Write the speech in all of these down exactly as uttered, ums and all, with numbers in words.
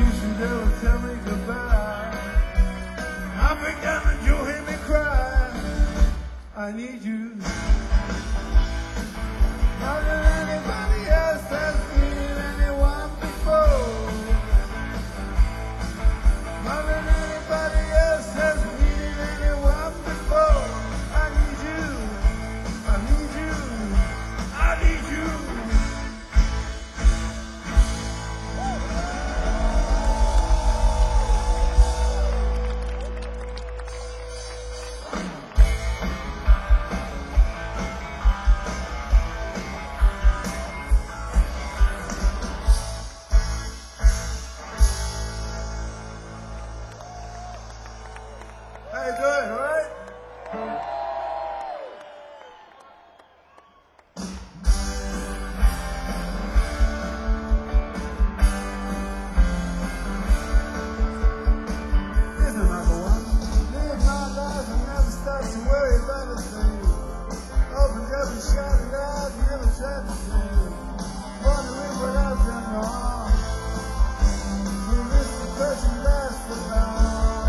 used to never tell me goodbye. I began that you hear me cry. I need you more than anybody else has needed anyone before. More than anybody else has needed anyone before. I need you. I need you. I need you. How you doing, all right? Here's another one. Live my life and never stop to worry about a thing. Opened up and shut it out, never tried to sing. Wondering what I've done wrong. Who missed the person last for long?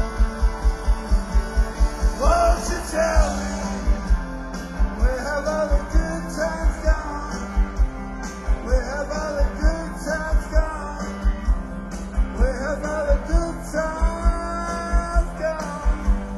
Won't you tell me, where have all the good times gone? Where have all the good times gone? Where have all the good times gone?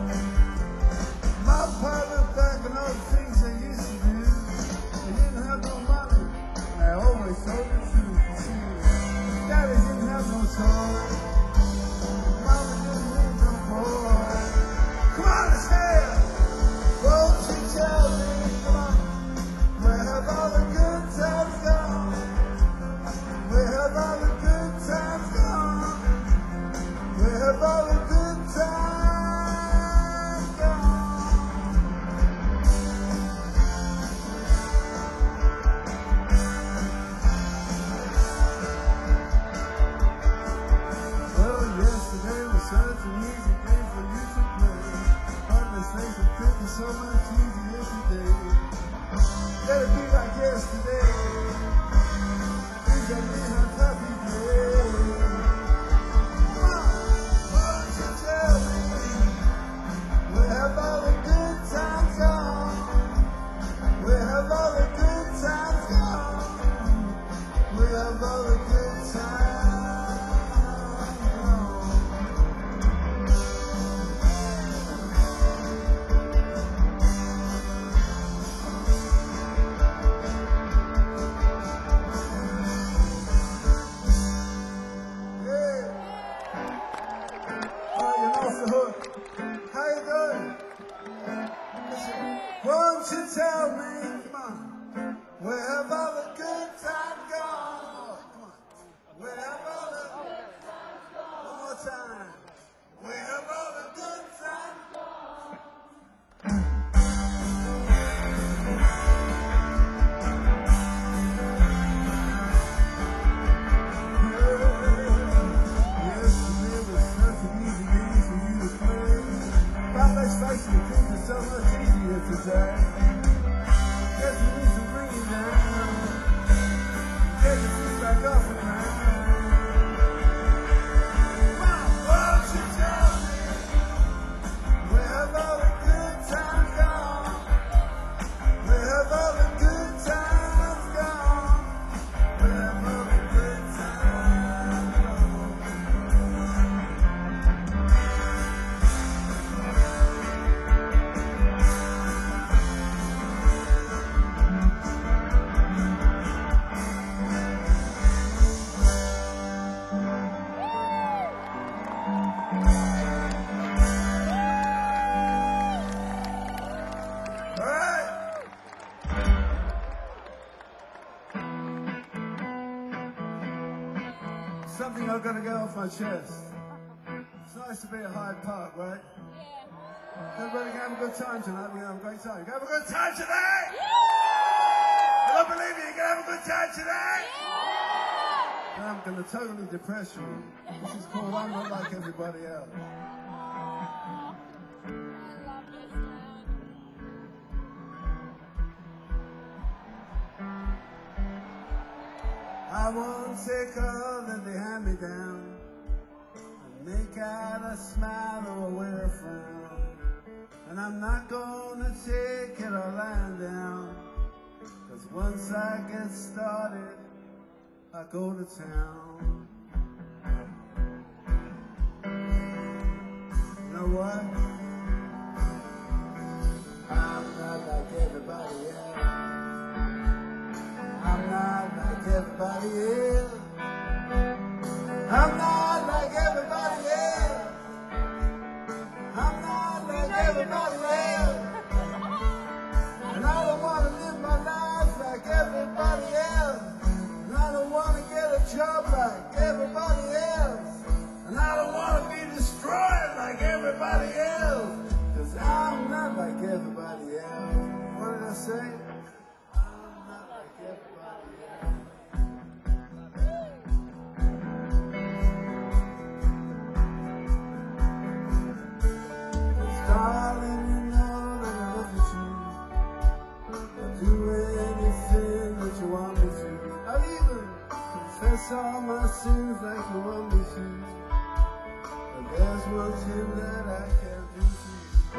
My father back and all the things they used to do. They didn't have no money, and I always told the truth. You see, Daddy didn't have no soul. Mama didn't need no boy. Come on, let's hear it. Won't you tell me, come on, where have all the good times gone? Where have all the good times gone? Where have all the good times gone? Well, yesterday was such an easy day for you to play. Things could be so much easier today. Let it be like yesterday. Things that made her happy day. Come on, won't you tell me, where have all the good times gone? Where have all the good times gone? Where have all the good times gone? How you doing? Won't you tell me, come on, where have all the good times gone? Come on, where have all the, one more time, where have all the good times gone? Yesterday was such an easy game for you to play. But let's face it, things are so much easier today. Guess we need to bring you down. Take your feet back off the ground. Come on, won't you tell me, where have all the good times gone? Where have all the good times gone? Where have all the good times gone? All right. Something I've got to get off my chest. It's nice to be at Hyde Park, right? Everybody can have a good time tonight. We're going to have a great time. You can have a good time tonight? I don't believe you. You can have a good time tonight? And I'm going to totally depress you. This is called I'm Not Like Everybody Else. I won't take all that they hand me down. look at a smile or wear a frown. And I'm not gonna take it or lying down. Cause once I get started, I go to town. You know what? I'm not like everybody else. I'm not like everybody else. I'm not like everybody else. I'm not like everybody else. And I don't want to live my life like everybody else. And I don't want to get a job like everybody else. And I don't want to be destroyed like everybody else. Cause I'm not like everybody else. What did I say? I'm not like everybody else. Darling, you know that I love you too. I'll do anything that you want me to. I'll even confess all my sins like you want me to. But there's one thing that I can't do to you.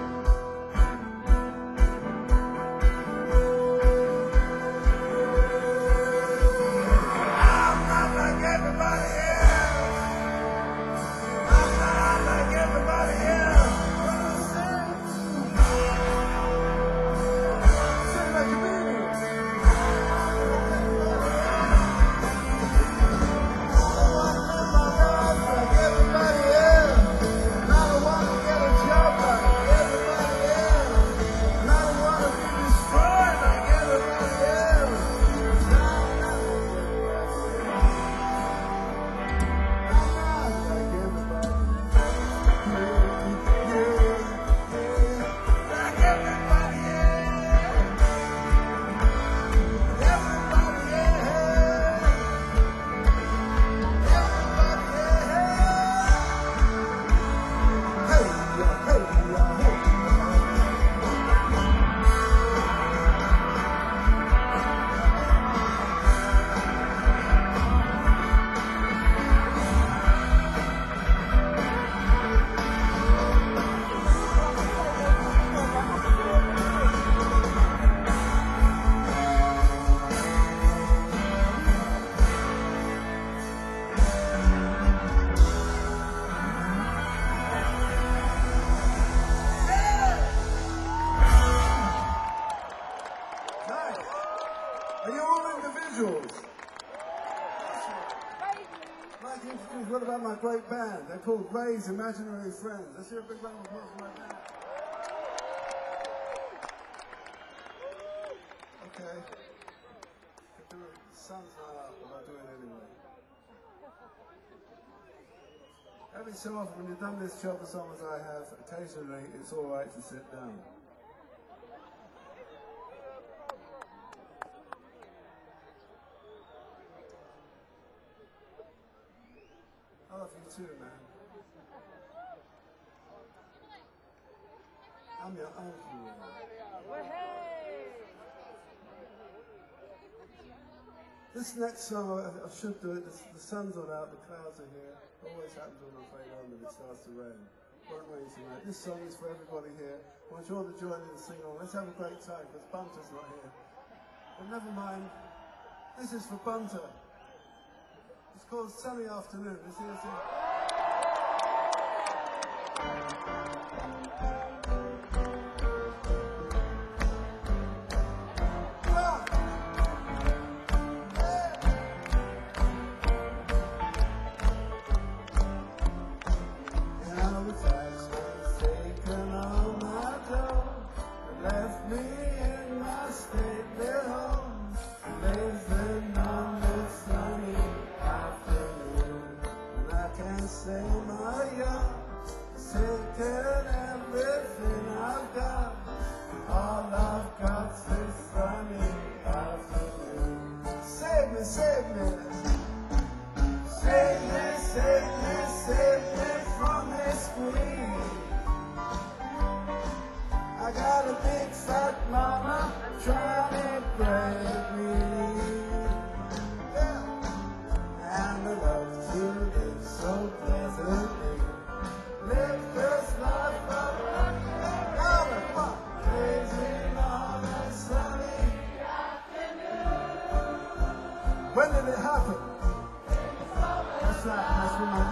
I'm not like everybody else. I'm not like everybody else. Are you all individuals? I'd like to introduce what about my great band? They're called Ray's Imaginary Friends. Let's hear a big round of applause for my band. Okay. The sun's not up, but I'll do it anyway. Every so often when you've done this job as long as I have, occasionally it's all right to sit down. I love you too, man. I'm your uncle. This next song, I, I should do it. The, the sun's not out, the clouds are here. It always happens when I'm playing on and it starts to rain. Won't rain tonight. This song is for everybody here. I want you all to join in and sing on. Let's have a great time because Bunter's not here. But never mind. This is for Bunter. It's called Sunny Afternoon. Let's hear it sing.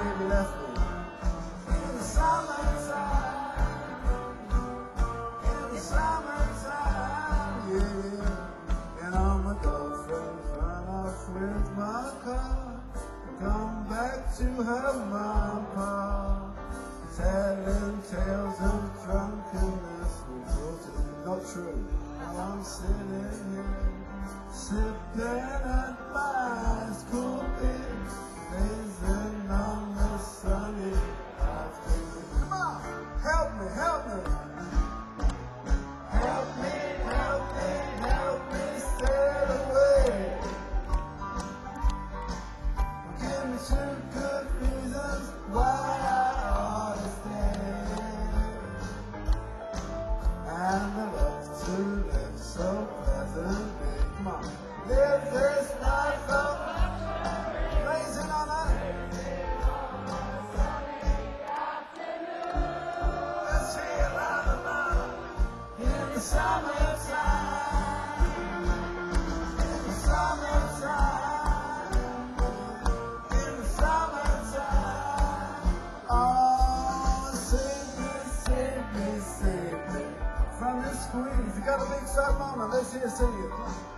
baby left me. In the summertime, in the summertime, yeah. And all my girlfriends run off with my car, come back to her mom and pa, telling tales of drunkenness with daughters. Not true. While I'm sitting here, sipping at my school beer, gazing on the sunny afternoon. Come on, help me, help me. Help me, help me, help me sail away. Give me two good reasons why I ought to stay. And I love to live so pleasantly. Come on, live this life of blazing on a let's hear it loud and loud. In the summertime, in the summertime, in the summertime. Oh, save me, save me, save me from this squeeze. You got a big fat mama, let's hear you sing it.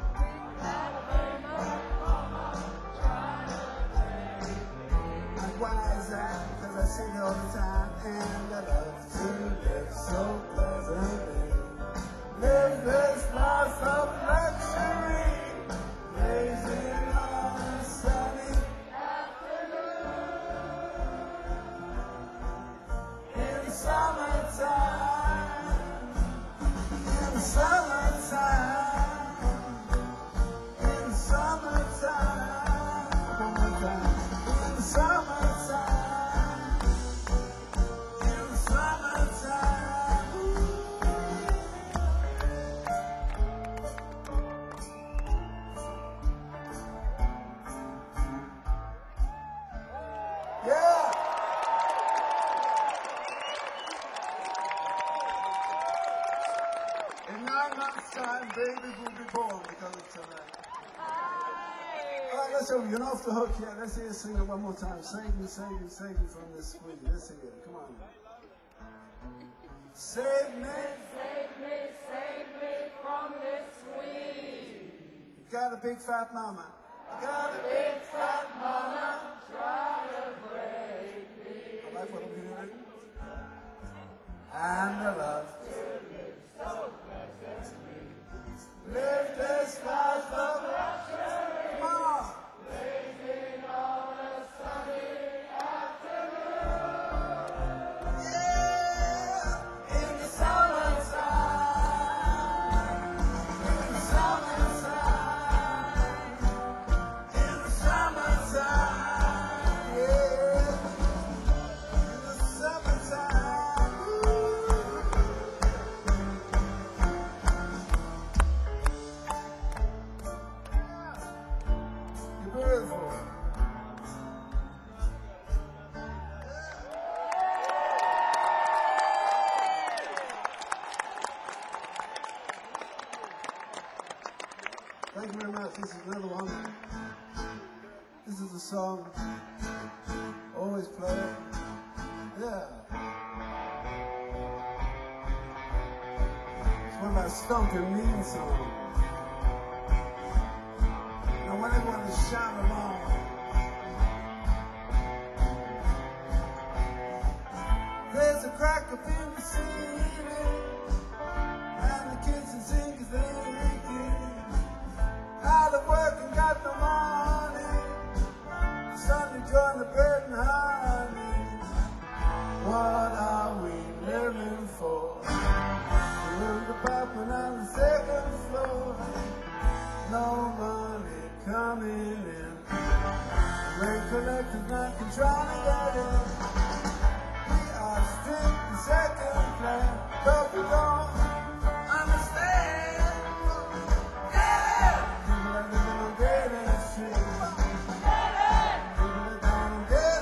Why is that? Because I sing it all the time, and I love to live so pleasantly. Live this life of luxury, blazing on a sunny afternoon. In the summertime, in the summertime, in the summertime, one more time. In the summertime, in the summertime. Yeah. In nine months' time, babies will be born because of tonight. All right, let's go. You're not off the hook yet. Let's hear you sing it one more time. Save me, save me, save me from this squeeze. Let's hear it. Come on. Save me. Save me, save me from this squeeze. You got a big fat mama. You got a Big fat mama, try to break me. I like what I'm hearing. And I love live this life of luxury. Come on. Blazing on a sunny afternoon. Yeah. In the summertime. In the summertime. In the summertime. Yeah. In the summertime. You're beautiful. Thank you very much. This is another one. This is a song. Always play it. Yeah. It's one of my stomping mean songs. I want everyone to shout along. There's a crack up in the ceiling, and the kitchen sink is leaking. Out of work and got no money. Sunday joined the bread and honey. What are we living for? With the apartment on the second floor. No money coming in. Rent collectors not controlling to get in. We are strict the second plan, but we don't understand. Yeah! People are living on dead end street. People are down on dead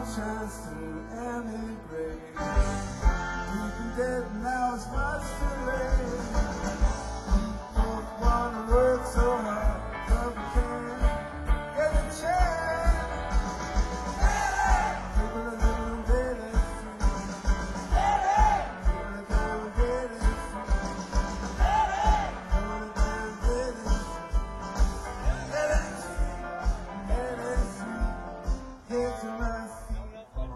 chance to emigrate. We've been dead now, it's much too late. Don't wanna work so hard, but we can't get a chance. People are living on dead end street. People are down on dead end street. People are down on dead end street. Dead end street, dead end street. Head to my feet.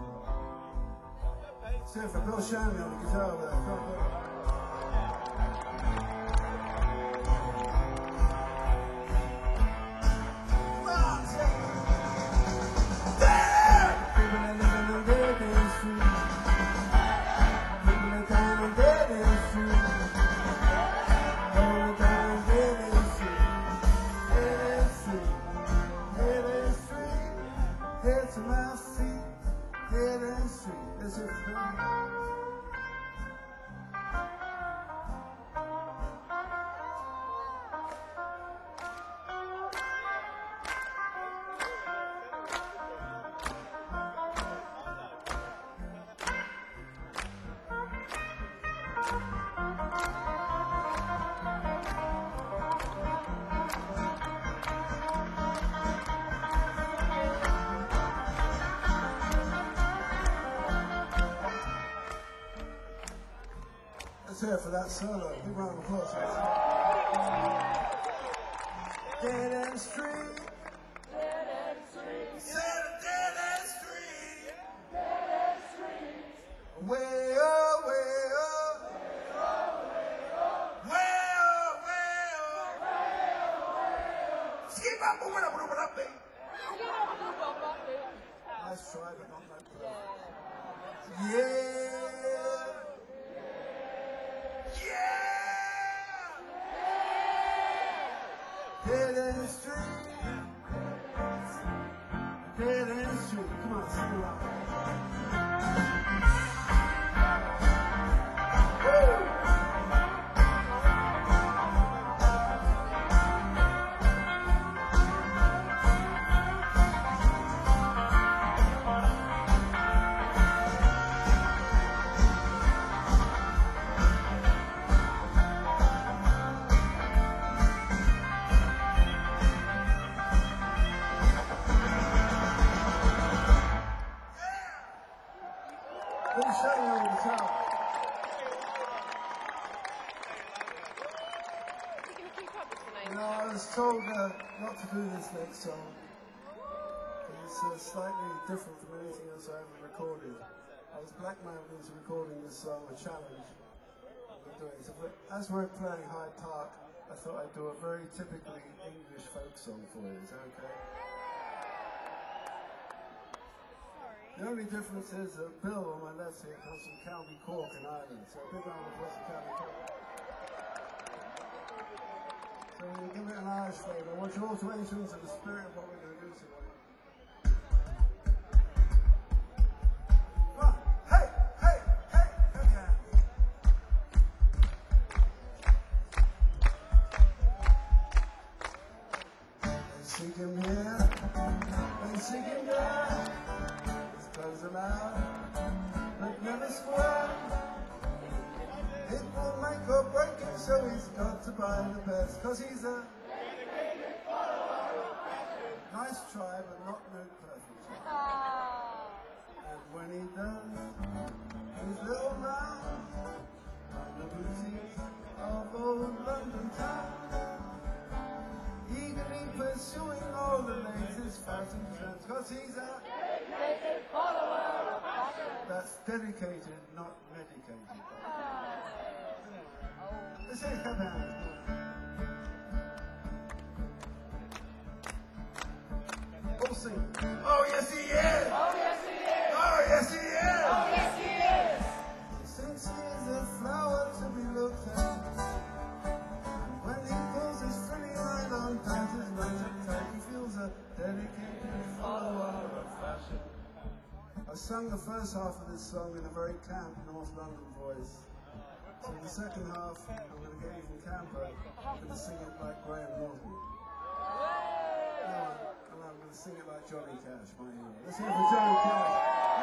Except for Bill Shanley on the guitar with that trumpet. Come on, take it. Damn! People are living on dead end street. People are down on dead end street. People are down on dead end street. Dead end street. Dead end street. Head to my feet. Dead end street. That's it for me. Let's hear it for that solo. Big round of applause. Dead end street. Dead end street. Said a dead end street. Dead end street. Way up, way up. Way up, way up. Skip up, move it up, move it up, baby. Nice try, but not that good. Yeah. Dead end street. Dead end street. Come on, sing along. Woo! Big shout out to the top. You know, I was told uh, not to do this next song. It's uh, slightly different from anything else I ever recorded. I was blackmailed into recording this song, a challenge. We're doing. So, but as we're playing Hyde Park, I thought I'd do a very typically English folk song for you. Is that okay? The only difference is that Bill on my left here comes from County Cork in Ireland. So a big round of applause for County Cork. So we'll give it an Irish flavour. I want you all to enter into the spirit of what we're going to do today. Come on. Hey, hey, hey, okay. They seek him here, they seek him there. Close them out, but never square. It will make or break him, so he's got to buy the best. Cause he's a nice try, but not no perfect. And when he does his little round on the boutiques of old London town, eagerly pursuing all the latest fashion trends. Cause he's a that's dedicated, not medicated. Let's say come out. All sing. Oh yes he is. Oh, yes, he is. Oh yes he is. Oh, yes, he is. Since he is a flower to be looked at, when he pulls his pretty line on pants his legs up tight, he feels a dedicated follower of fashion. I sung the first half of this song in a very camp North London voice. So in the second half, I'm going to get even camper. I'm going to sing it like Graham Norton. No, and I'm going to sing it like Johnny Cash, my hero. Let's hear it for Johnny Cash.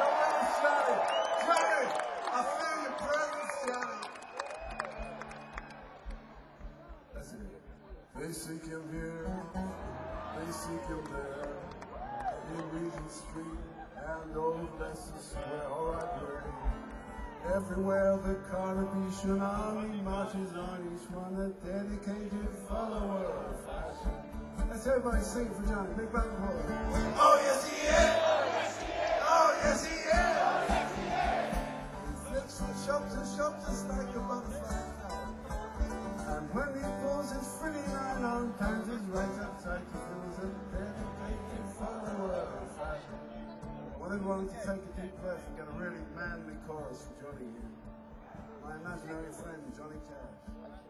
seek him here, they seek him there, in Regent Street and Old Leicester Square. All right, Bertie. Everywhere the Carnation Army marches on, each one a dedicated follower of fashion. Let's everybody sing for Johnny. Big round of applause. Oh yes he is. Oh yes he is. He flips from shop to shop just like a butterfly. And when he pulls his frilly nylon pants right up tight, he feels a dedicated follower of fashion. I want everyone to take a deep breath and get a really manly chorus for Johnny here. My imaginary friend, Johnny Cash.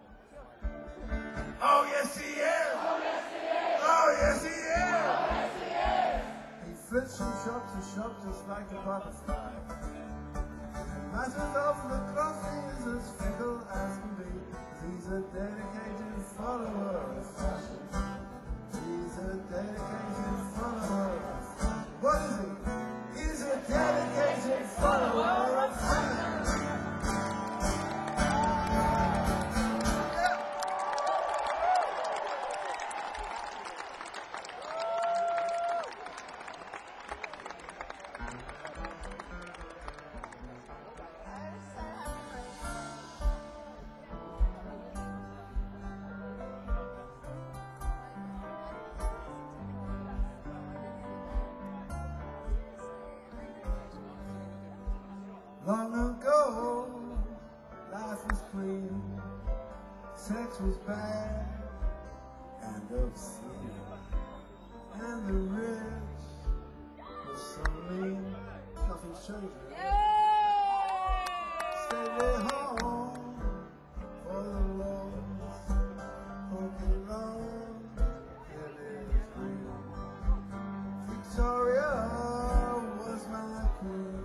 Oh yes he is! Oh yes he is! Oh yes he is! Oh yes he is! He flits from shop to shop just like a butterfly. And matters of the cloth is as fickle as can be. He's a dedicated follower of fashion. He's a dedicated follower of fashion. What is he? He's a dedicated follower of fashion. Long ago, life was clean, sex was bad and obscene, and the rich were so mean. Nothing's changed. Stay at home for the lows, poking long, it is real. Victoria was my queen.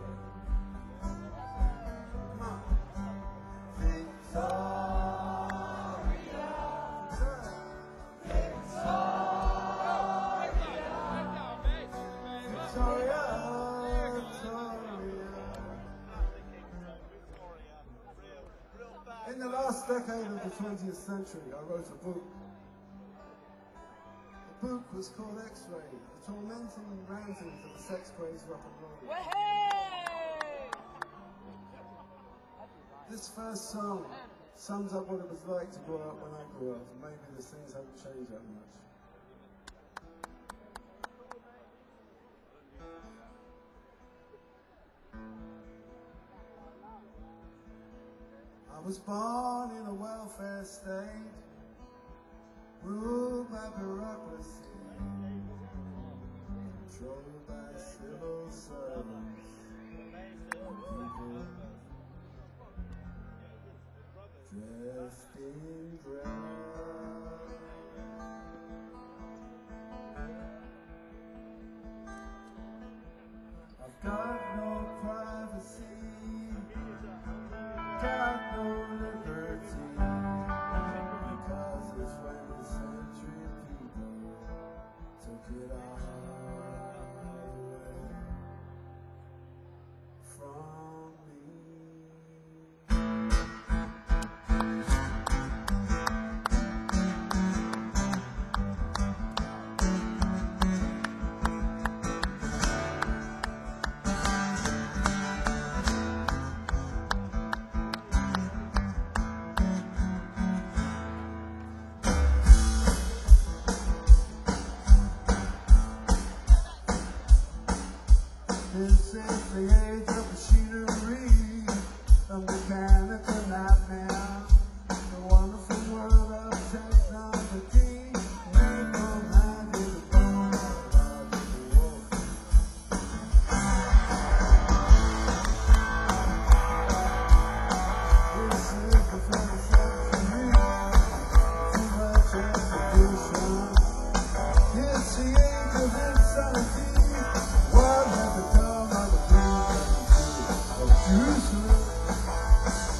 In the last decade of the twentieth century, I wrote a book. The book was called X-Ray, the tormenting rantings of the sex-crazed rock and roll. This first song sums up what it was like to grow up when I grew up, and maybe the things haven't changed that much. I was born in a welfare state, ruled by bureaucracy, controlled by civil servants, people dressed in drag. I've got no privacy, got no liberty, because it's twentieth century people took it all away from me. This is the age of machinery, a mechanical nightmare, the wonderful world of technology, people minded the bone of the wolf. This is the twentieth century, too much execution. It's the age of insanity. What have become of the dreams of Jerusalem?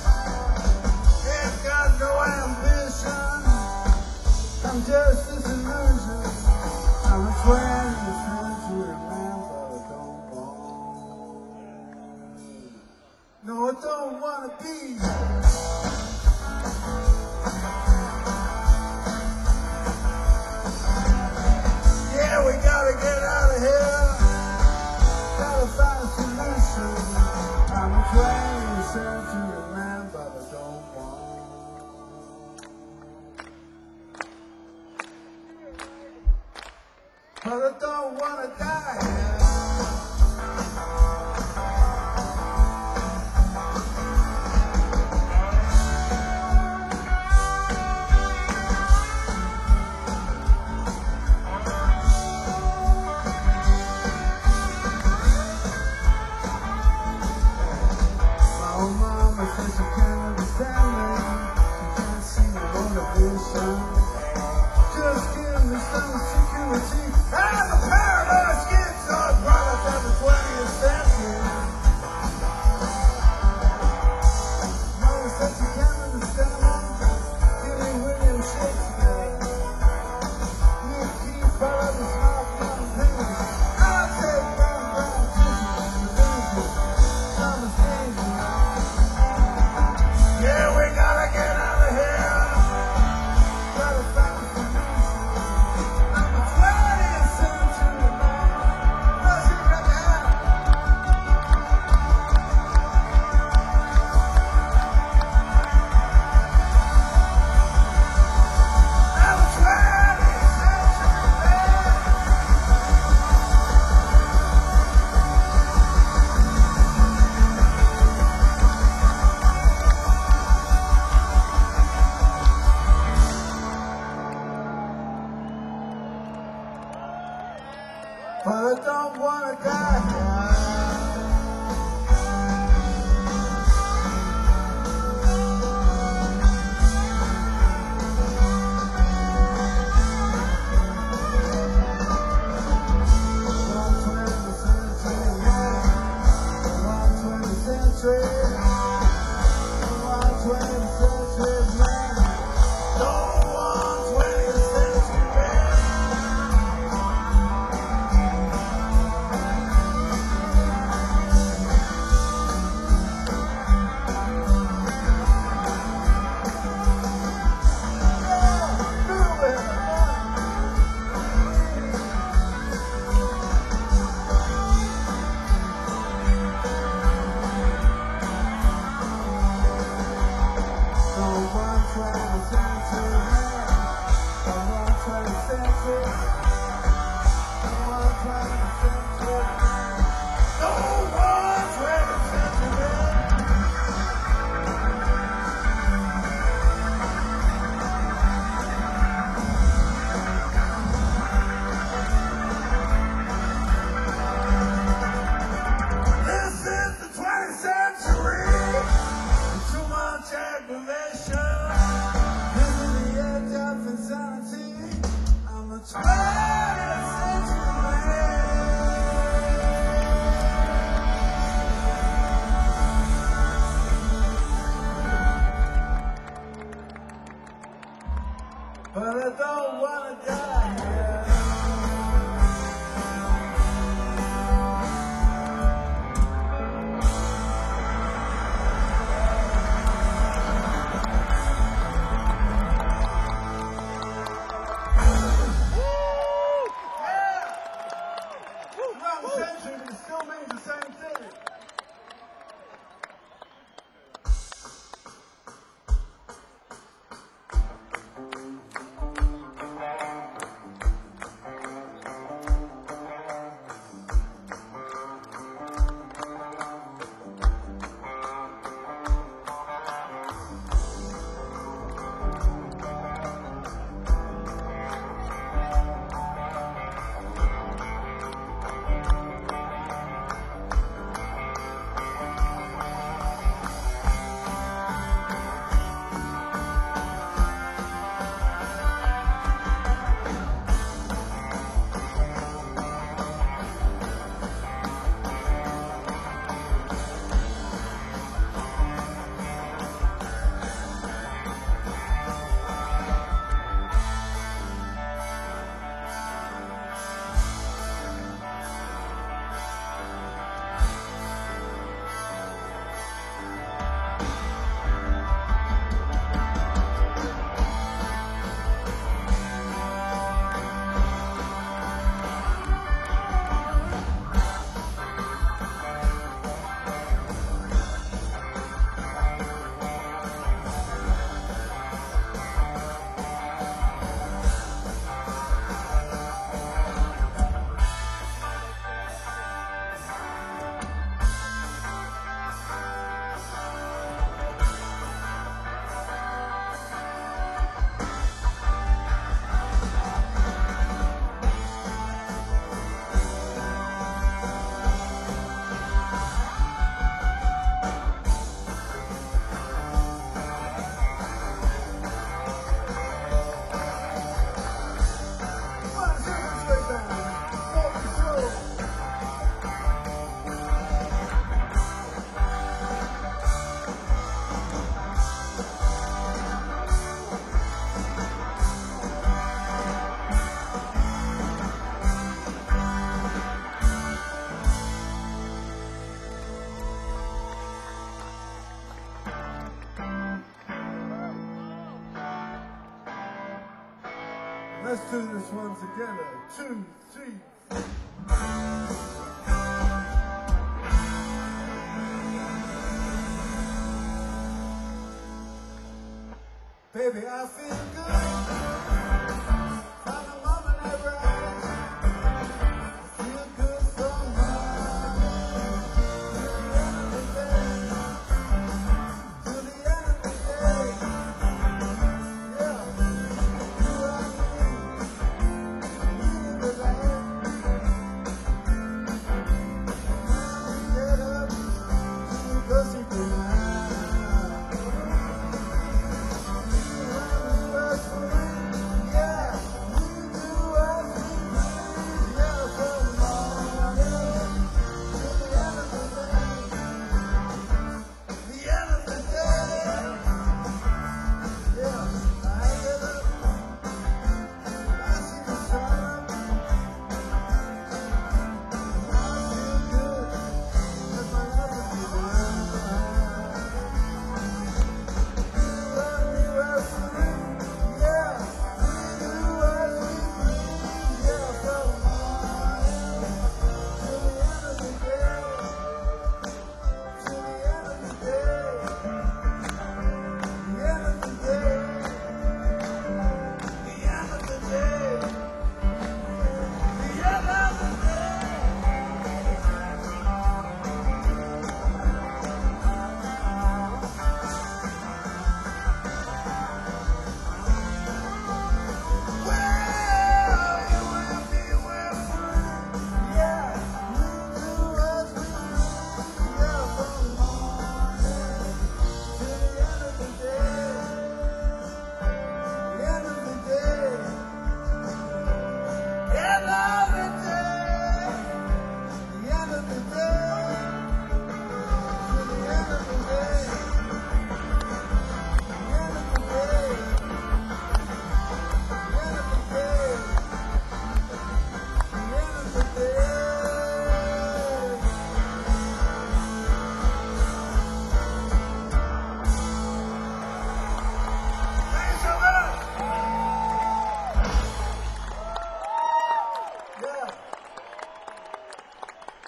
don't wanna die. But I don't wanna die. It still means the same thing. Let's do this one together. Two, three, four. Baby, I feel good. From the moment I rise, I feel good from morning to the end of the day. Yeah, you are me, you the light.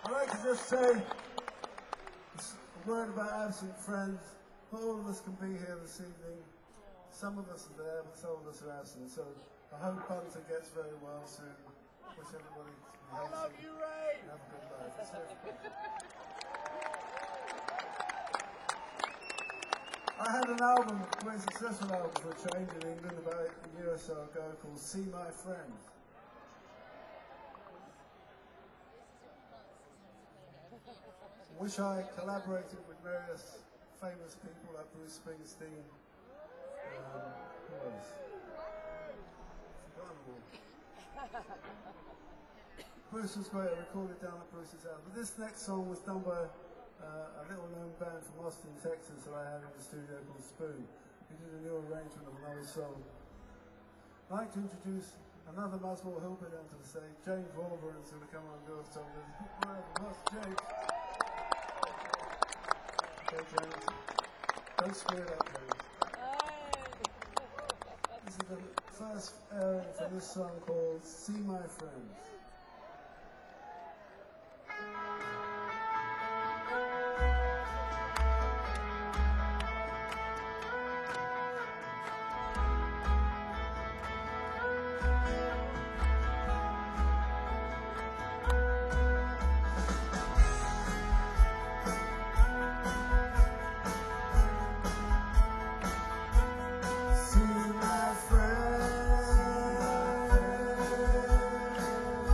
I'd like to just say a word about absent friends. Not all of us can be here this evening. Some of us are there, but some of us are absent. So I hope Bunter gets very well soon. Wish everybody to be healthy. I love you, Ray. And have a good life. That's it. I had an album, a very successful album for a change in England about a year or so ago called See My Friend. I wish I collaborated with various famous people like Bruce Springsteen. Um, who else? Forgotten them all. Bruce was great. I recorded down at Bruce's house. But this next song was done by uh, a little-known band from Austin, Texas that I had in the studio called Spoon. We did a new arrangement of an old song. I'd like to introduce another Muswell Hill bit onto the stage. James Wolverine is going to come on and do a song with us. James. Okay, James. Don't screw it up, James. This is the first airing for this song called See My Friends. See my friend.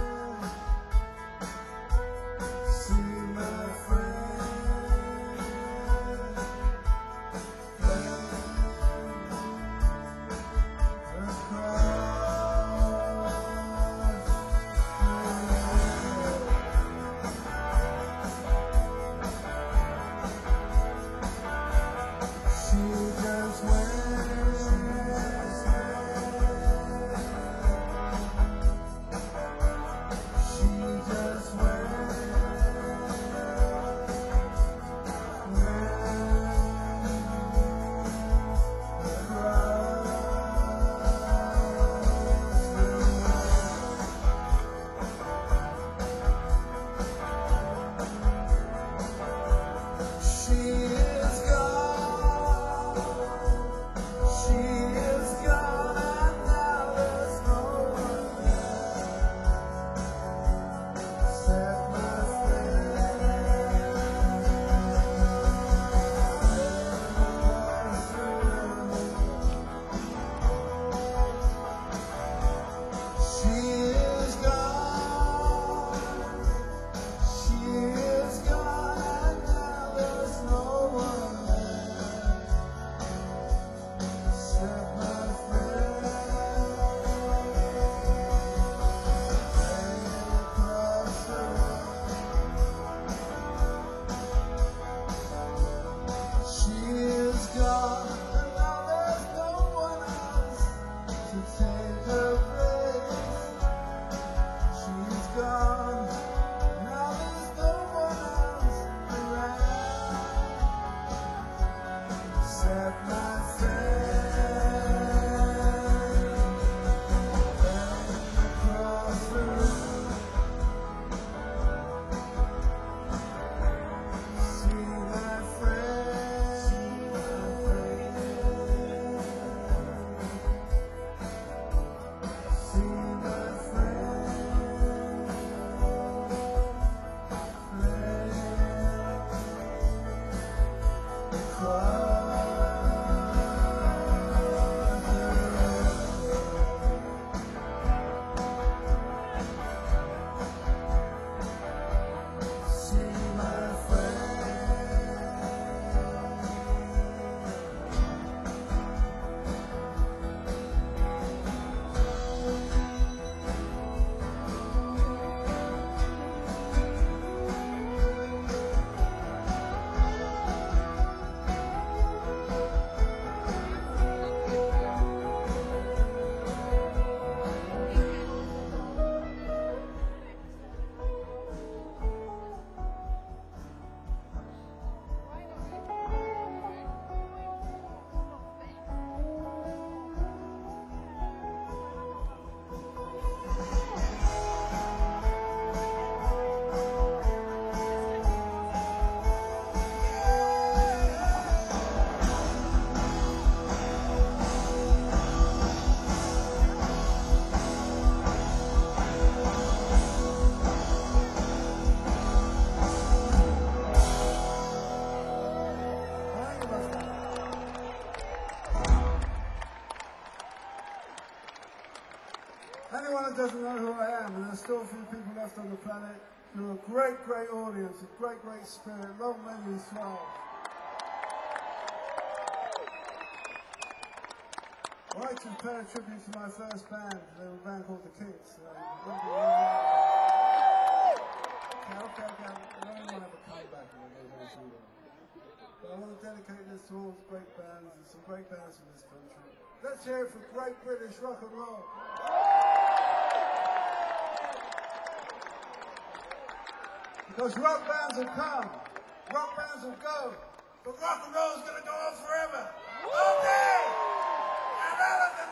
doesn't know who I am, and there's still a few people left on the planet, you're a great, great audience, a great, great spirit. Long may you thrive. I'd like to pay a tribute to my first band. They were a band called The Kinks. Uh, okay, okay, okay. I don't want to have a comeback in the middle of it. But I want to dedicate this to all the great bands. There's some great bands in this country. Let's hear it for Great British Rock and Roll. Because rock bands will come, rock bands will go, but rock and roll is going to go on forever. Okay! And out of the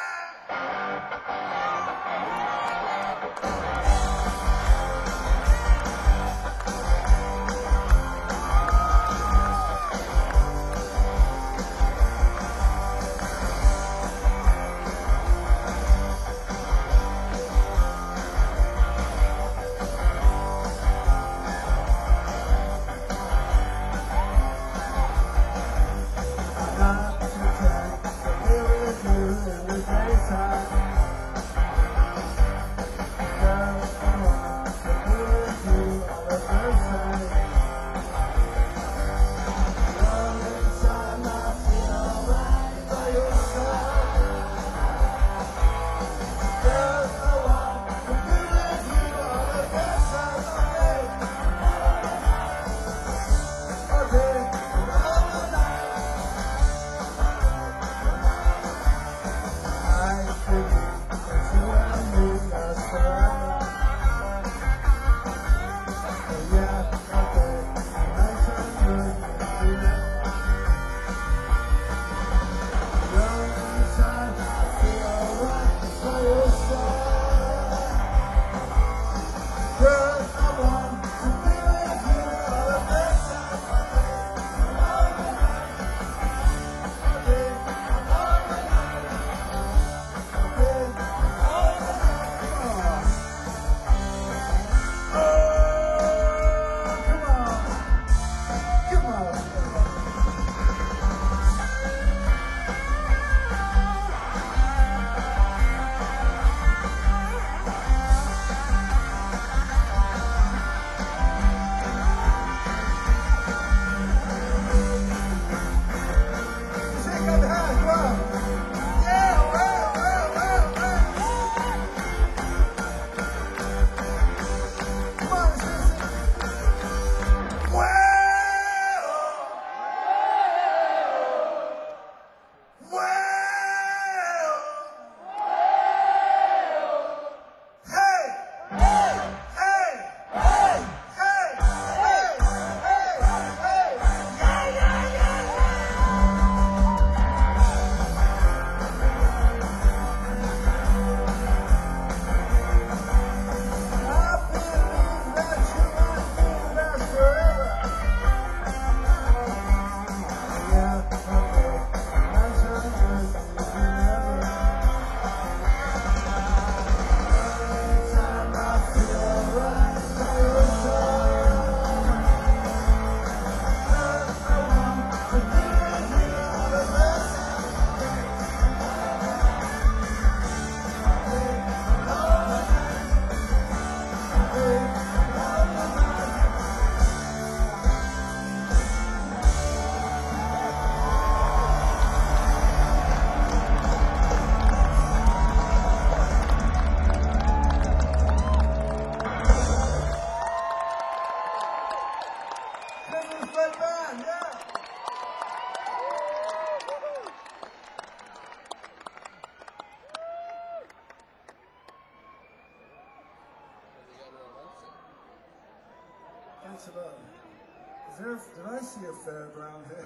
Thanks a lot. Is there a, did I see a fairground here?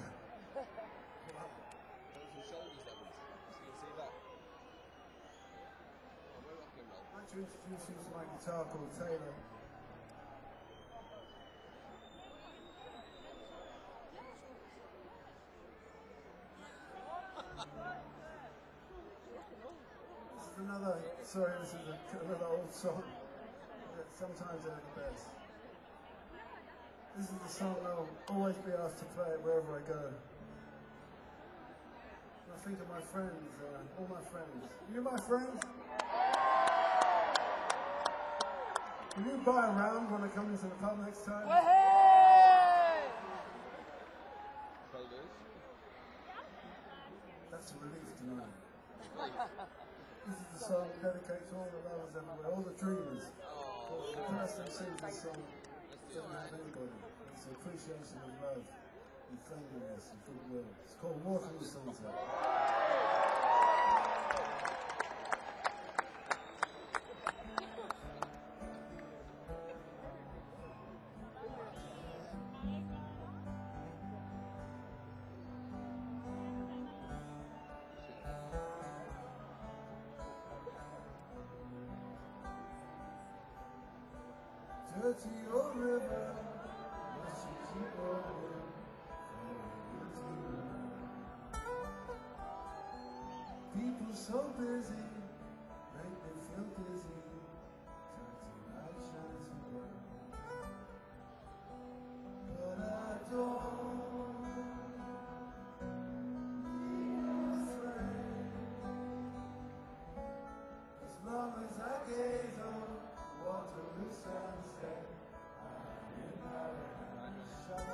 Wow. I'd like to introduce you to my guitar called Taylor. This is another, sorry, this is a, another old song. Sometimes they're the best. This is the song I'll always be asked to play wherever I go. And I think of my friends, uh, all my friends. You my friends? Will you buy a round when I come into the pub next time? That's a relief tonight. This is the song we dedicate to all the lovers everywhere, all the dreamers. The person who sings this song doesn't have anybody. It's an appreciation of love and friendliness and goodwill. It's called Walking the Sunset. Dirty old river, must you keep rolling, people so busy, make me feel dizzy, try to light shine so bright, but I don't need a friend, as long as I gaze on Waterloo sunset, I'm in paradise.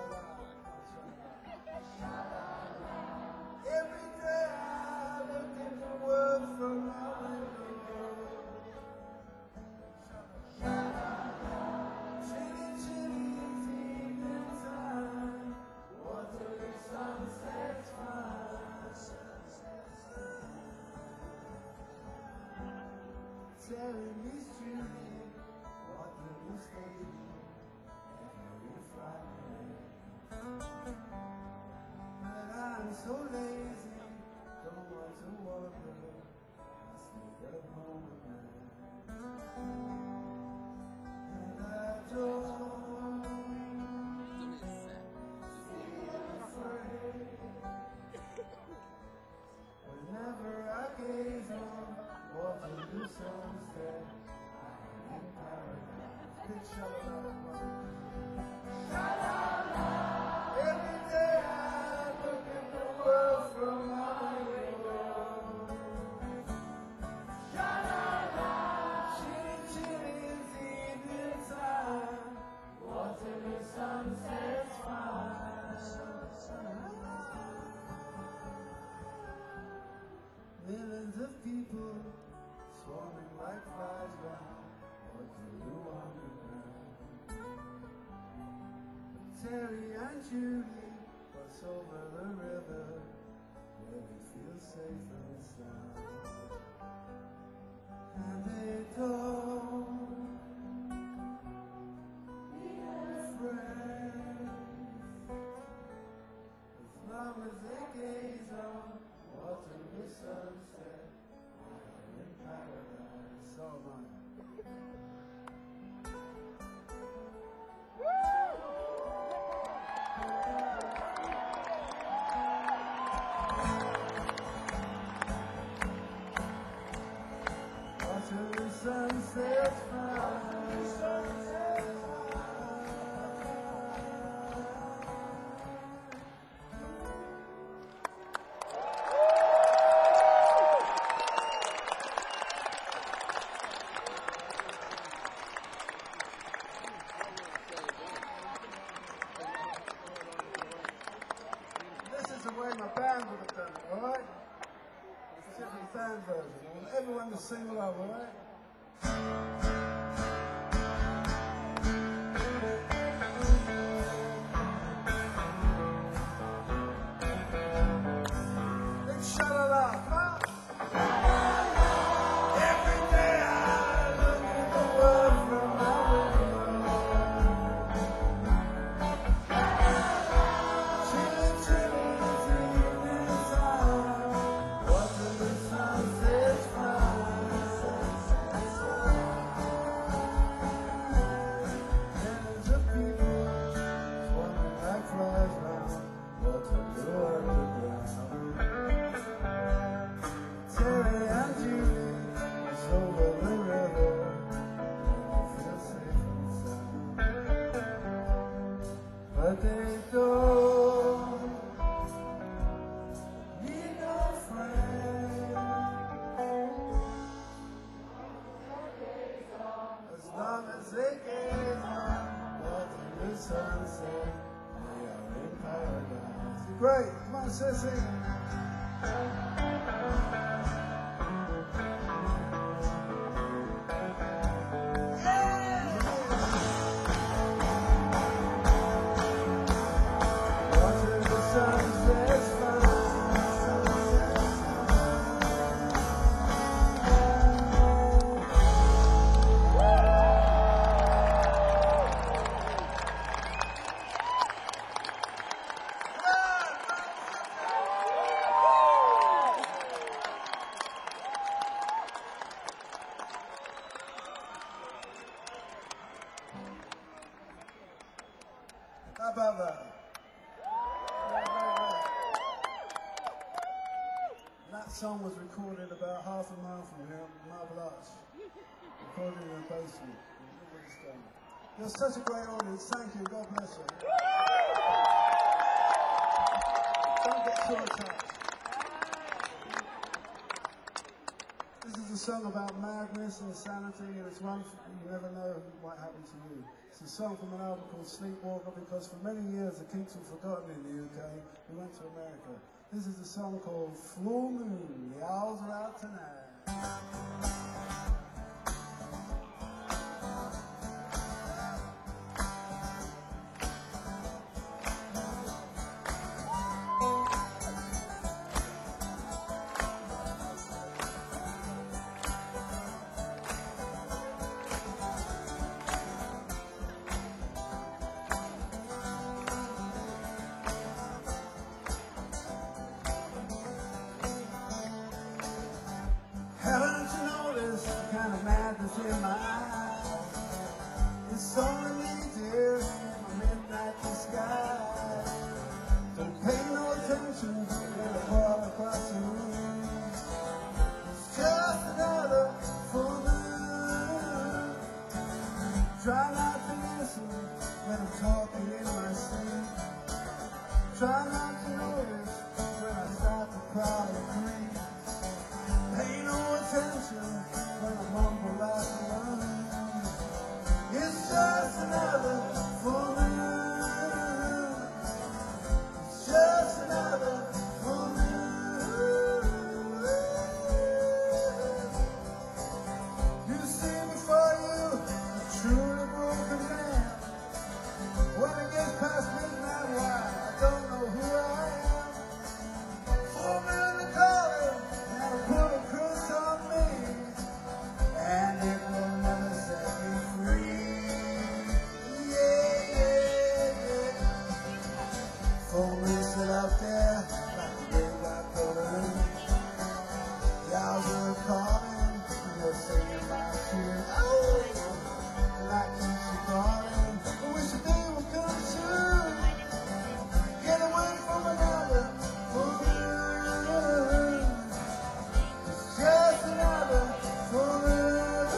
Sha-la-la. Every day I look at the world from my window. Sha-la-la. Chilly, chilly, it's evening time. Waterloo sunset's fine. Telling me Julie. Waterloo Station, very frightening. But I'm so lazy, don't want to wander. I stay at home at night. And I don't feel afraid. Whenever I gaze on Waterloo sunset, in paradise, big sha-la-la. Sha-la-la. Every day I look at the world from my window. Sha-la-la. Chilly, chilly, it's evening time. Waterloo sunset's fine. Millions of people swarming like flies round Waterloo Underground. Terry and Julie cross over the river where they feel safe and sound. And they don't need a friend as long as they gaze on Waterloo sunset. I'm in paradise. So am I. Waterloo sunset's fine. This is the way my band would have done it, alright? This is the band version. I want everyone to sing along, alright? Big sha-la-la, come on! Every day I look at the world from my window. Chilly, chilly, it's evening time. Waterloo sunset's fine. Millions of people swarming like flies round Waterloo Underground. Terry and Julie cross over the river and they feel safe and sound. But they don't need no friend as long as they sunset. We are in paradise. Great. Come on, Sissy. Watching the sunset fly. How about that? That song was recorded about half a mile from here, Marble Arch. Recorded in a basement. Look what it's done. You're such a great audience. Thank you. God bless you. Don't get too attached. This is a song about madness and insanity, and it's one you never know what might happen to you. It's a song from an album called Sleepwalker, because for many years the Kinks were forgotten in the U K. We went to America. This is a song called Full Moon. The owls are out tonight. Haven't you noticed the kind of madness in my eyes? It's only me, dear, in my midnight disguise. Don't pay no attention when I fall across the room. It's just another full moon. Try not to listen when I'm talking in my sleep. Try not to notice when I start to cry and grieve. Pay no attention when I mumble like a woman. It's just another full moon. It's just another full moon. You see before you a truly broken man. When it gets past midnight, why I don't know who I am. Full moon to call it, and I put a curse on me, and it will never set me free. Yeah, yeah, yeah. Full moon sit out there like a big black balloon. The owls are calling, and they're singing my tune. Oh, and I keep you calling. I wish the day would come soon. Get away from another full moon. It's just another full moon.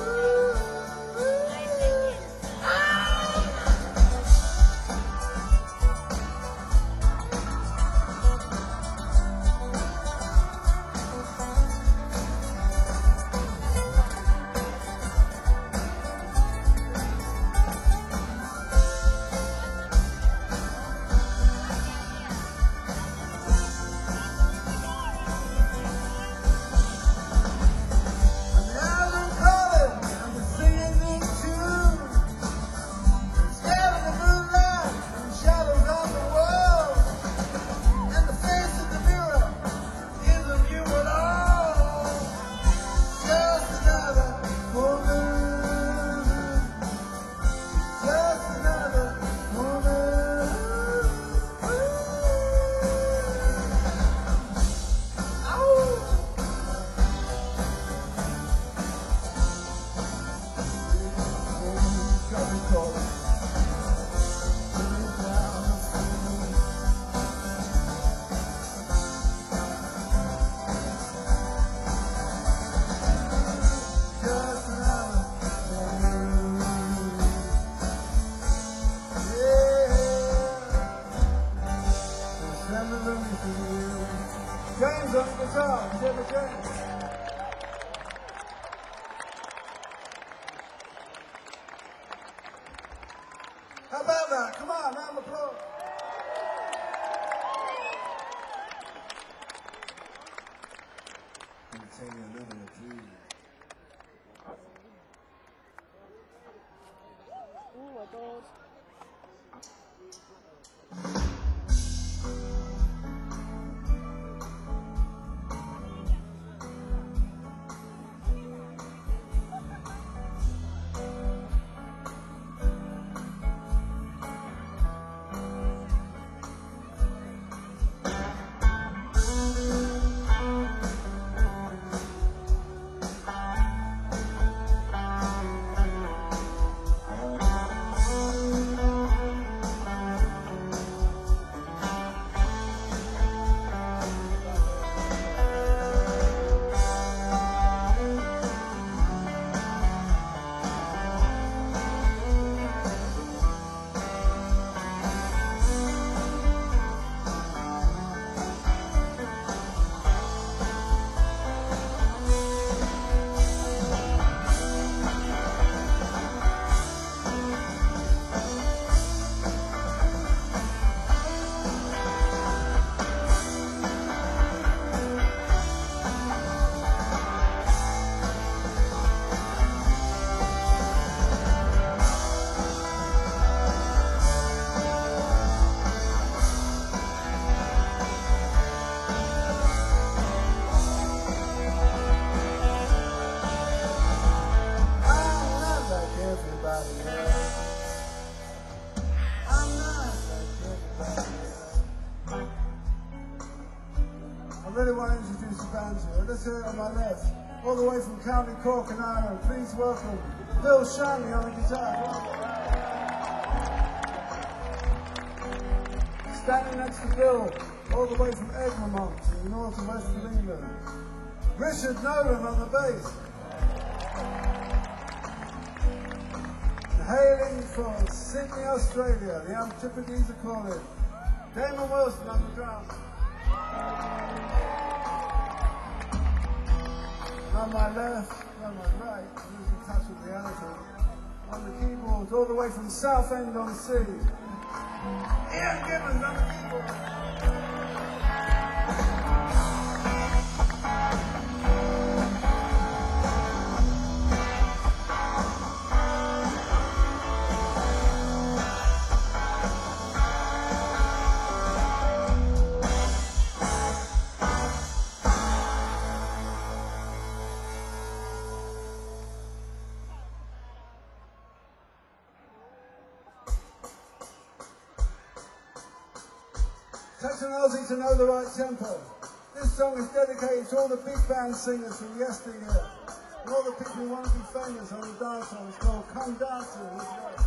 And the owls are calling, and they're singing this tune. Scared of the moonlight and the shadows on the wall. And the face in the mirror isn't you at all. Just another full moon. Just another full moon. Ow! Got me calling. Living down the street. Just another full moon. Yeah. Send the Looney for you. James on the guitar. Jimmy James. How about that? Come on, round of really want to introduce the band to you. Let's hear it on my left. All the way from County Cork and Ireland, please welcome Bill Shanley on the guitar. Standing next to Bill, all the way from Egremont in the north and west of England, Richard Nolan on the bass. Hailing from Sydney, Australia, the Antipodes are calling, Damon Wilson on the drums. On my left, on my right, losing touch with reality. On the keyboards, all the way from Southend on Sea, Ian Gibbons on the keyboard. Technology to know the right tempo. This song is dedicated to all the big band singers from yesteryear and all the people who want to be famous on the dance hall. It's called Come Dancing. Let's go.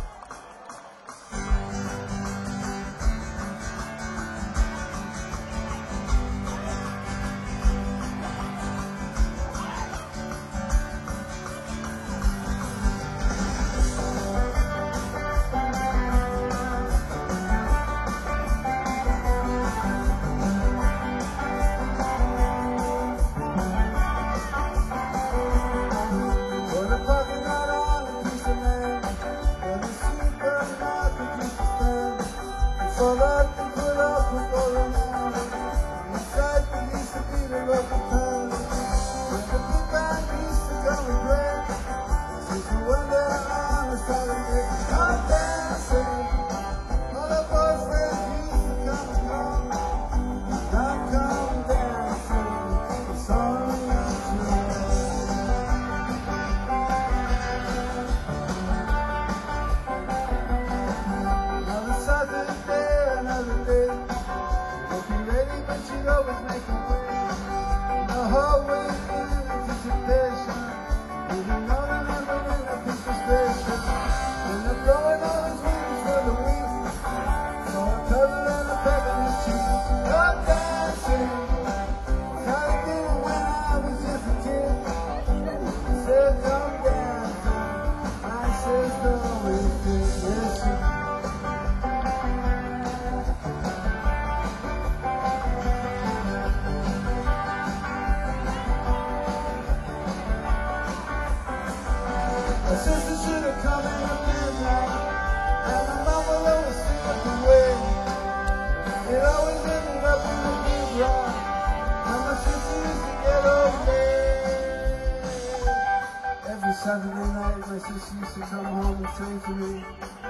Saturday night, my sister used to come home and say to me,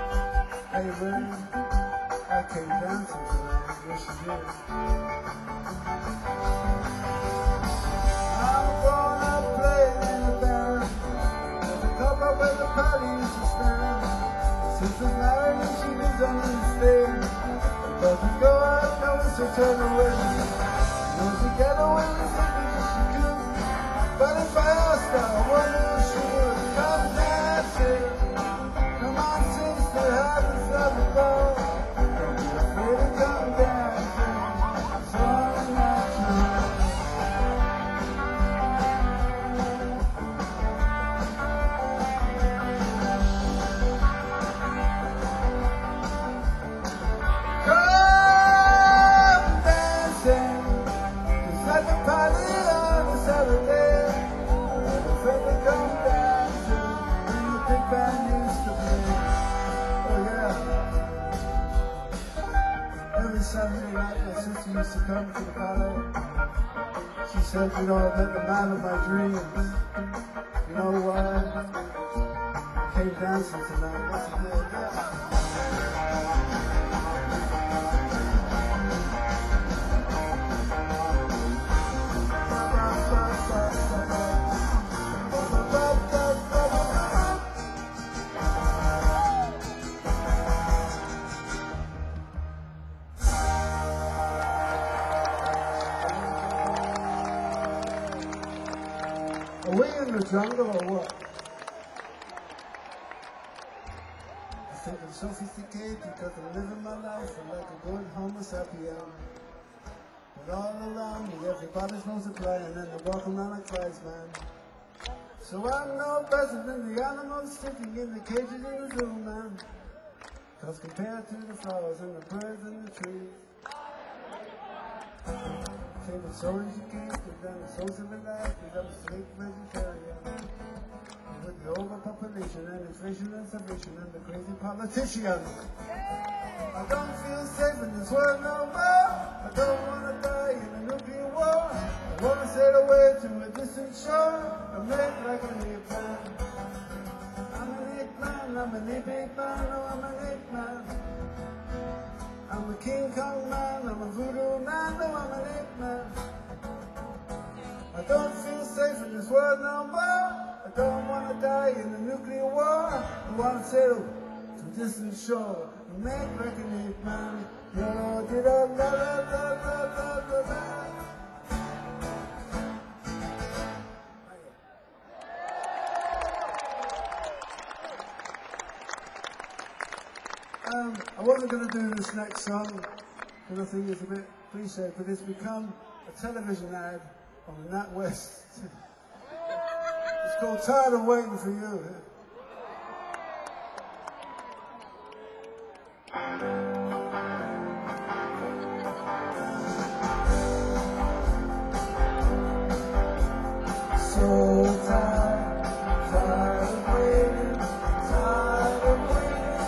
"Hey, Ray, I came dancing tonight." Yes, she did. I'm growing up playing in a band, at the club up where the party used to stand. Sister's married and she lives on the estate, but we go out knowing so turn away. We're together when we think we just should do, but if I asked her, I wonder if she would. Come dancing, come on sister, have yourself a ball. Don't be afraid to come dancing, it's only natural. Come dancing, just like a party on a Saturday. Afraid to come dancing, when the big band used to play. Oh yeah. Every Saturday night my sister used to come to the ballet. She said, you know, I met the man of my dreams. You know why? I came dancing tonight. Yes, I did. Yeah. the jungle or what? I think I'm sophisticated because I'm living my life like a good homo sapien. But all around me, everybody's multiplying and they're walking on a Christ, man. So I'm no better than the animals sitting in the cages in the zoo, man. Cause compared to the flowers and the birds and the trees, say the so educated and the socially active, I'm a strict vegetarian. With the overpopulation and inflation and starvation and the crazy politicians. I don't feel safe in this world no more. I don't want to die in a nuclear war. I want to sail away to a distant shore and make like an ape man. I'm an ape man, I'm an ape ape man, oh I'm an ape man. I'm a King Kong man, I'm a voodoo man, oh I'm an ape man. I don't feel safe in this world no more. I don't want to die in a nuclear war. I want to sail to a distant shore and make like an ape man. Yo, did I la la la la la la la. Um, I wasn't going to do this next song because I think it's a bit cliche, but it's become a television ad on the NatWest. It's called Tired of Waiting for You. So tired, tired of waiting, tired of waiting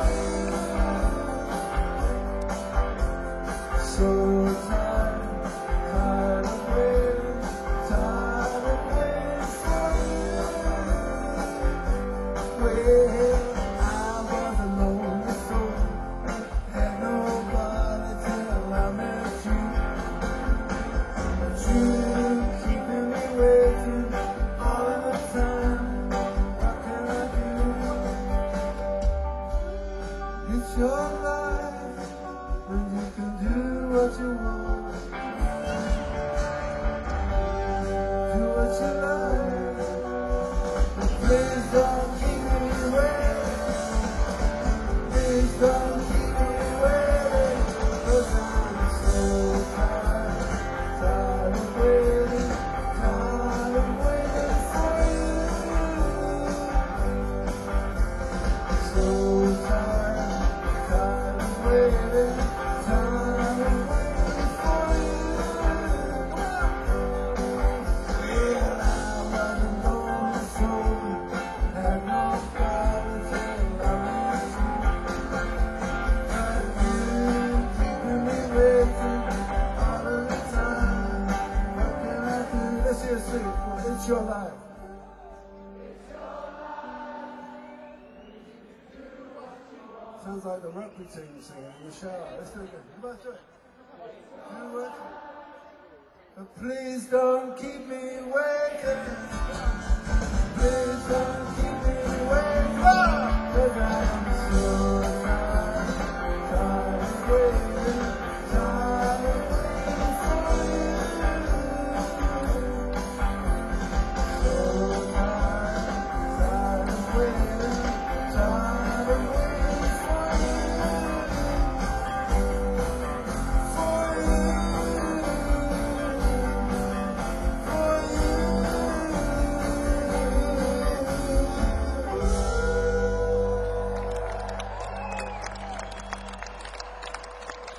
for you. So tired, tired of waiting, tired of waiting for you. Well, I was a lonely soul, had nobody till I met you. But you keeping me waiting all of the time. What can I do? It's your life, and you can do what you want. Do what you like, but please don't keep me waiting. Please don't keep me waiting, 'cause I'm so tired, tired of waiting, tired of waiting for you. So tired, tired of waiting, tired of waiting for you. Well, I was a lonely soul, had nobody till I met you. But you keeping me waiting all of the time. What can I do? Let's hear it sing. It's your life. Sounds like the rugby team singing in the shower. Let's do it again. You must do it. Do it. But please don't keep me waiting. Please don't keep me waiting. 'Cause I'm so tired, tired of waiting, tired of waiting for you. So tired, tired of waiting, tired of waiting for you. For you. For you.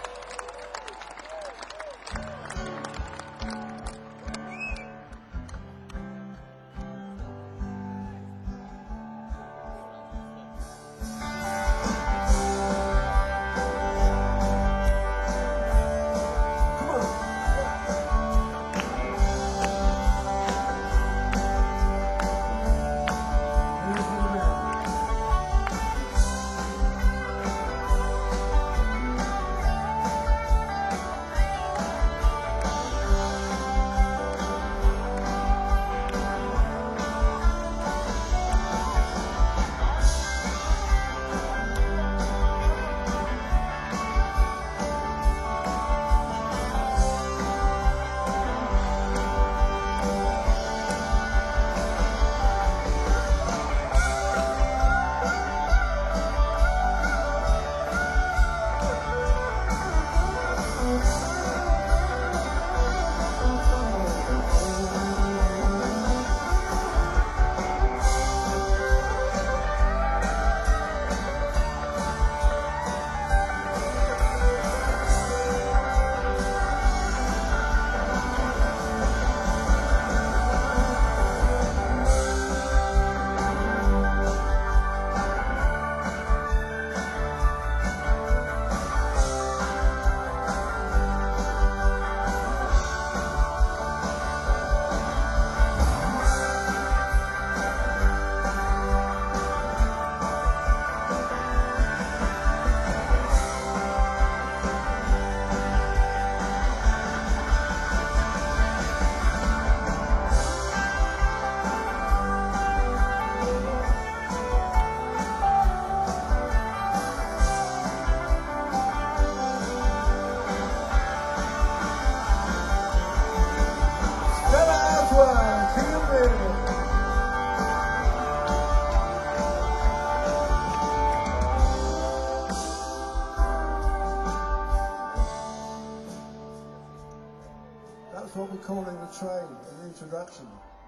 That's what we call in the trade an introduction.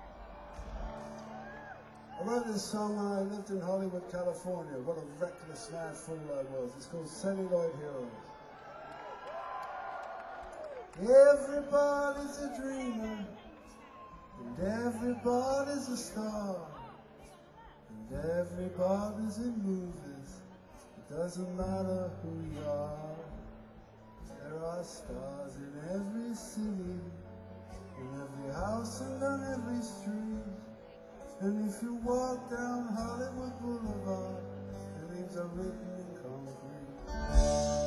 I wrote this song when I lived in Hollywood, California. What a reckless mad fool I was. It's called Celluloid Heroes. Everybody's a dreamer, and everybody's a star, and everybody's in movies. It doesn't matter who you are. There are stars in every city, in every house and on every street. And if you walk down Hollywood Boulevard, the names are written in concrete.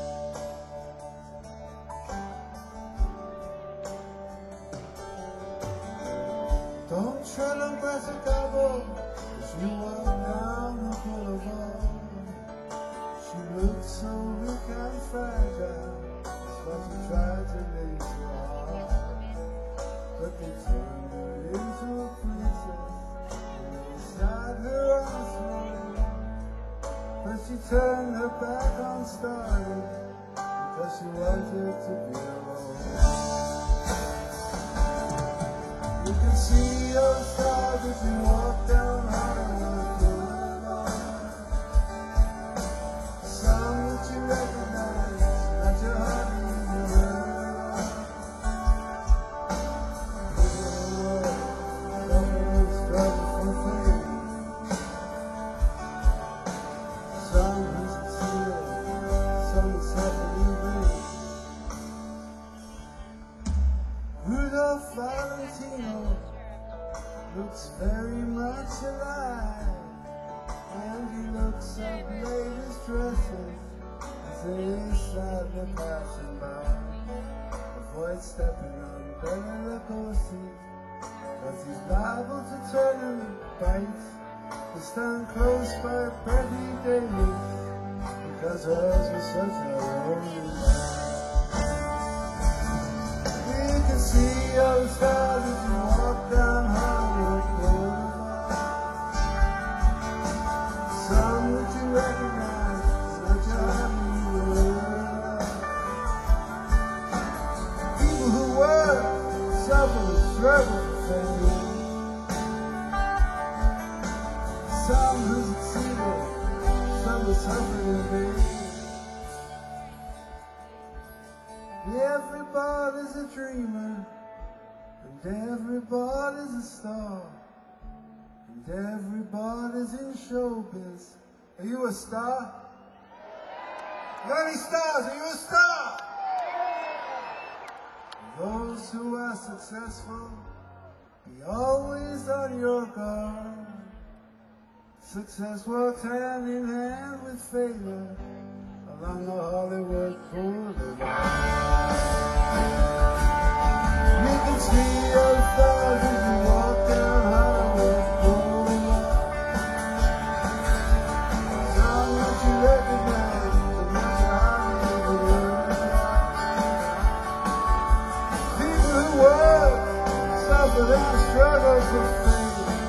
Don't tread on Greta Garbo as you walk down the boulevard. She looks so weak and fragile. But you tried to make her heart, but they turned her into a princess, and they sat her on a throne. But she turned her back on starting, because she wanted to be alone. You can see your stars as you walk down Hollywood Boulevard. Some that you recognize, that your heart. Rudolph Valentino looks very much alive, and he looks up ladies' dresses as they sadly passing by. Avoid stepping on Bela Lugosi, cause he's liable to turn and bite. To stand close by Betty Davis, because hers was such a lonely life. You can see all the stars as you walk down Hollywood Boulevard. Some that you recognize, that you haven't heard. People who work, suffer, and struggle for fame. Some who succeeded, some who suffered in vain. Everybody's a dreamer, and everybody's a star, and everybody's in showbiz. Are you a star? Are there any stars? Are you a star? Those who are successful, be always on your guard. Success walks hand in hand with failure along the Hollywood Boulevard. You can see your stars as you walk down Hollywood Boulevard. Some that you recognize, but not you hardly ever heard. People who work, suffer and struggle for fame.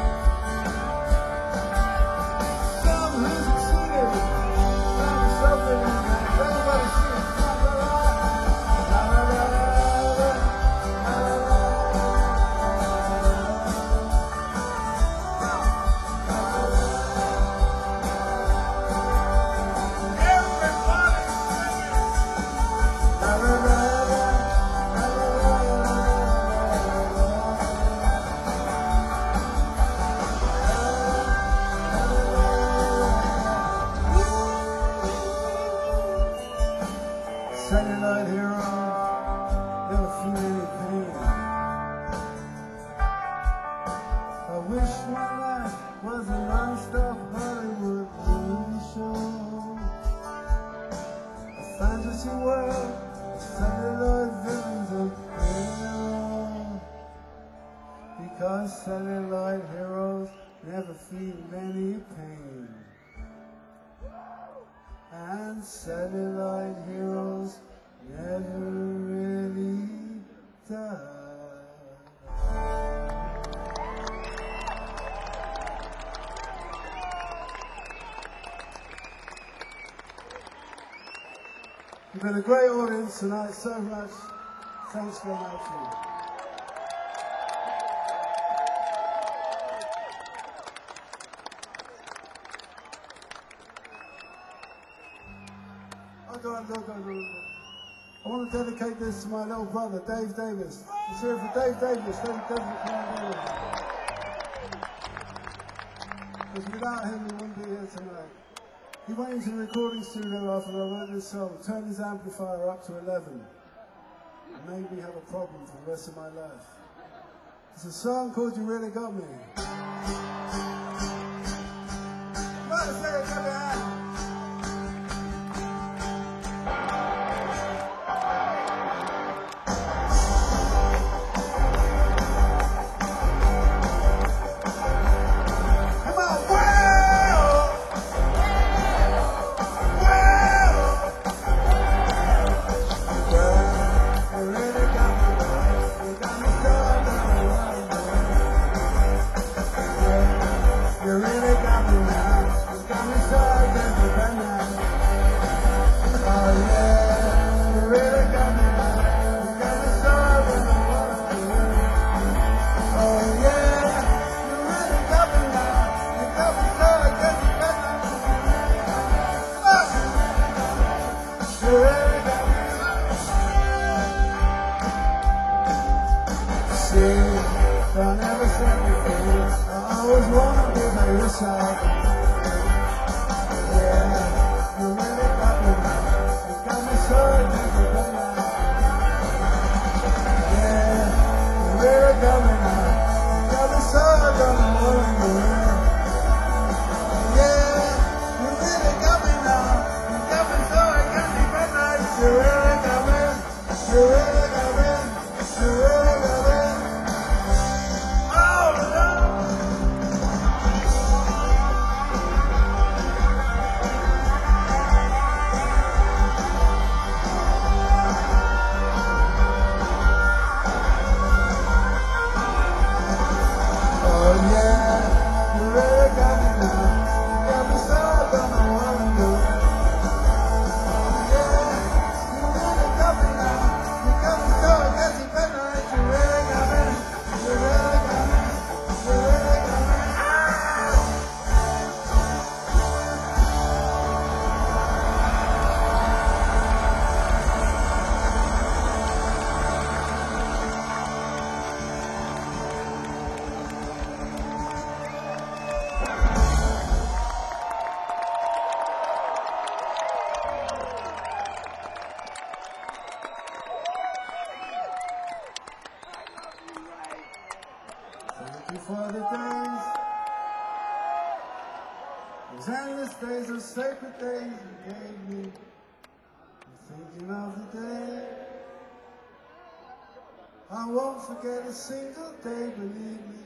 Celluloid heroes, never feel any pain. I wish my life was a non-stop Hollywood movie show. A fantasy world, of celluloid villains of hero. Because celluloid heroes never feel any pain. And celluloid heroes never really die. You've been a great audience tonight, so much. Thanks very much. I want to dedicate this to my little brother, Dave Davis. Let's hear it for Dave Davis. Dave Davis. Because without him, we wouldn't be here tonight. He went into the recording studio after I wrote this song, turned his amplifier up to eleven, and made me have a problem for the rest of my life. It's a song called You Really Got Me. Let's say it, clap your hands. For the days, those endless days, those sacred days you gave me. I'm thinking of the day I won't forget a single day, believe me.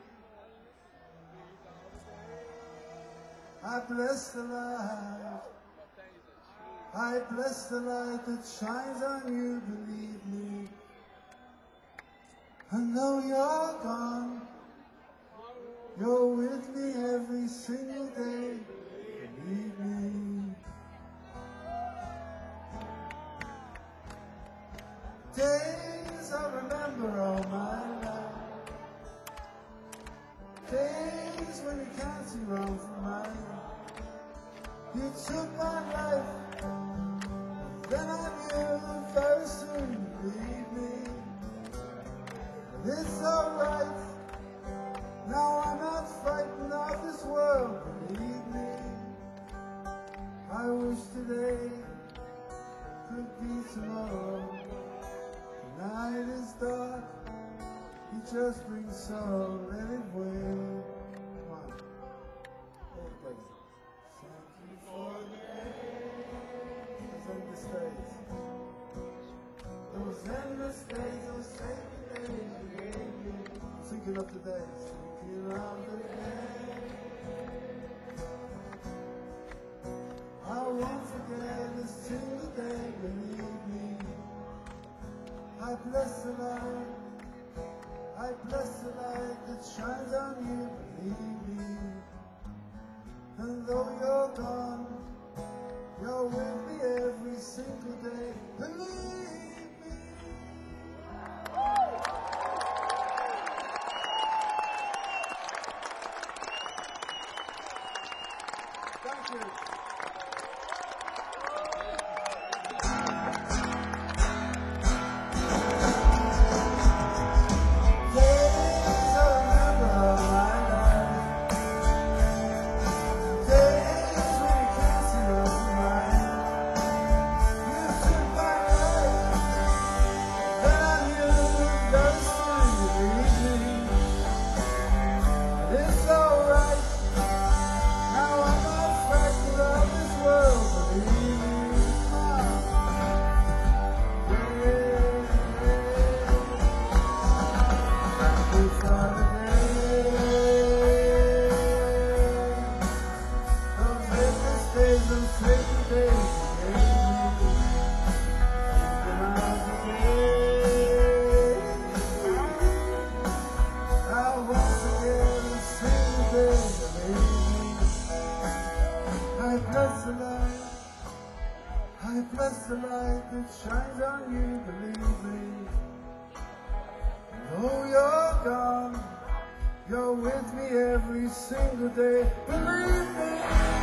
I bless the light, I bless the light that shines on you, believe me. I know you're gone, you're with me every single day, believe me. Days I remember all my life, days when you can't see wrong from mine. You took my life, then I knew very soon you'd leave me. But it's alright, now I'm not frightened of this world, believe me. I wish today could be tomorrow. The night is dark, you just bring sorrow, let it wait. Come on, all together. Thank you for the day, those endless days. Those endless days, those sacred days you gave me. Thinking of the days, thinking of the day. I won't forget a single day, believe me. I bless the light, I bless the light that shines on you, believe me. And though you're gone, you're with me every single day, believe me. Thank you. shines on you, believe me. Though you're gone, you're with me every single day, believe me.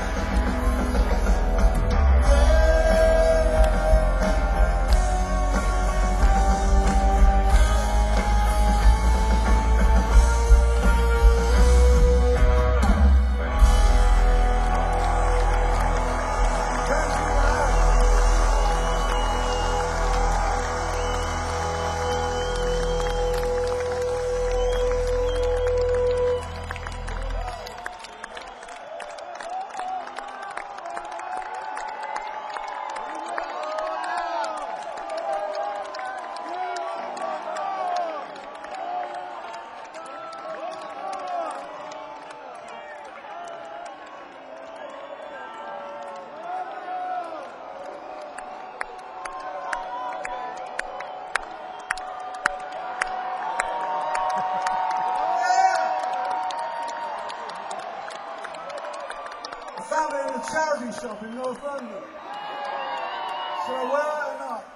I found it in a charity shop in North London. Should I wear it or not?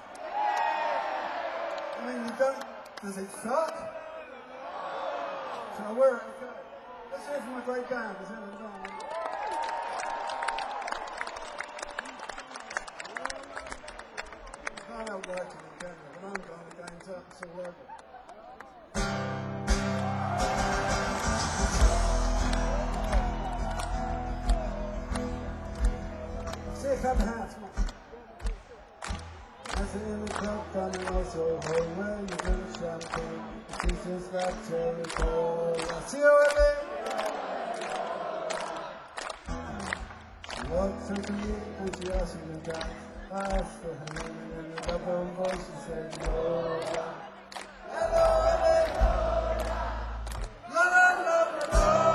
I mean, you don't. Does it suck? Should I wear it? Okay. Let's hear from a great band. Is there a band? I can't help working in Canada. When I'm gone, the game's up. It's all over. Clap your hands, come on. I sit in the club, coming also home where you drink champagne. The teachers like cherry cola. See you with me? She walked up to me and she asked me to dance. I asked for her name and in a double voice she said, no. Hello, la la la la.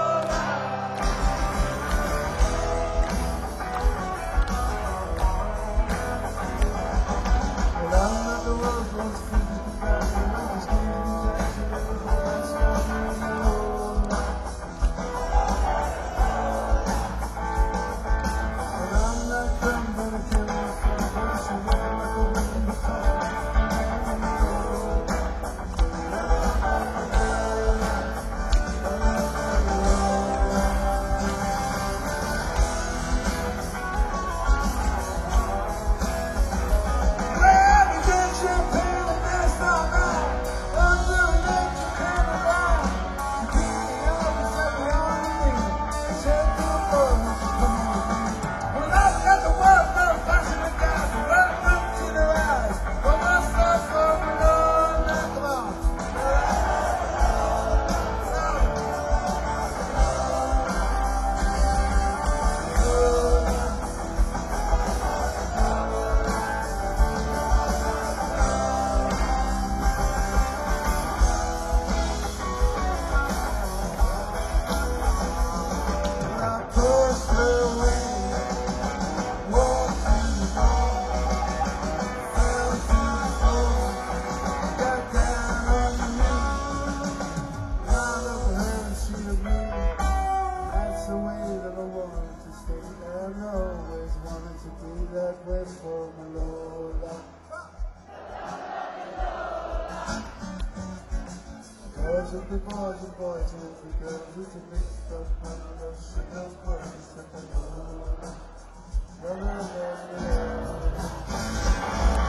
The boys and boys and the girls who can make stuff fun and those shit those boys that they know.